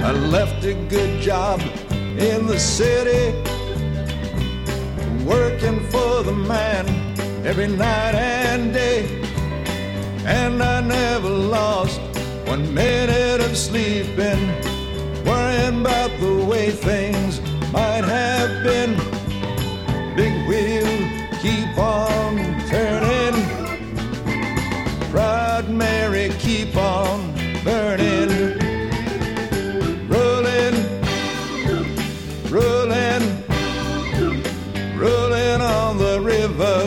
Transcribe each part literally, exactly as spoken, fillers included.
I left a good job in the city, working for the man every night and day. And I never lost one minute of sleeping, worrying about the way things might have been. Big wheel, keep on turning. Proud Mary, keep on burning. Rolling, rolling, rolling on the river.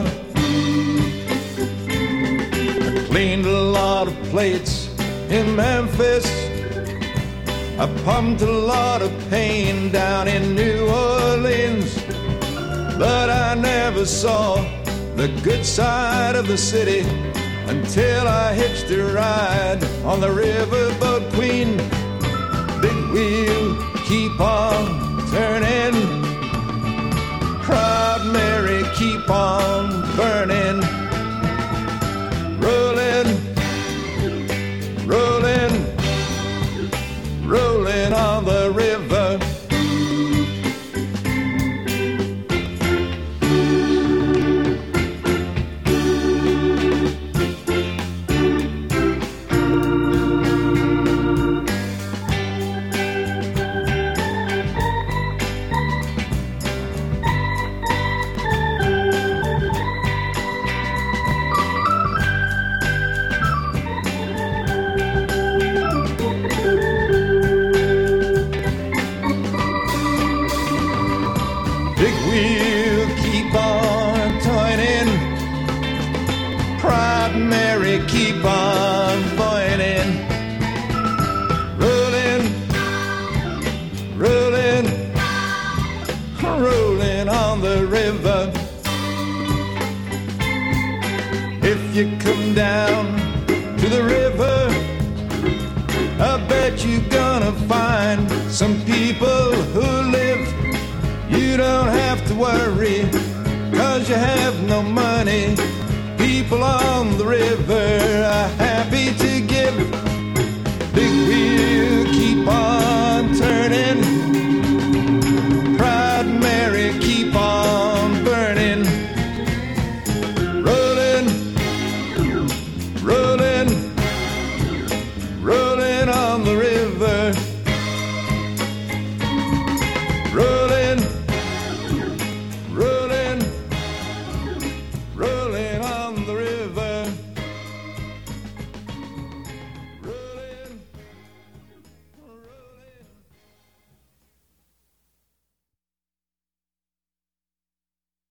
I cleaned a lot of plates in Memphis. I pumped a lot of pain down in New Orleans. But I never saw the good side of the city until I hitched a ride on the Riverboat Queen. Big wheel, keep on turning. Proud Mary, keep on burning. Rolling, rolling, rolling on the river. Big wheel, keep on turning. Proud Mary, keep on pointing. Rolling, rolling, rolling on the river. If you come down to the river, I bet you're gonna find some people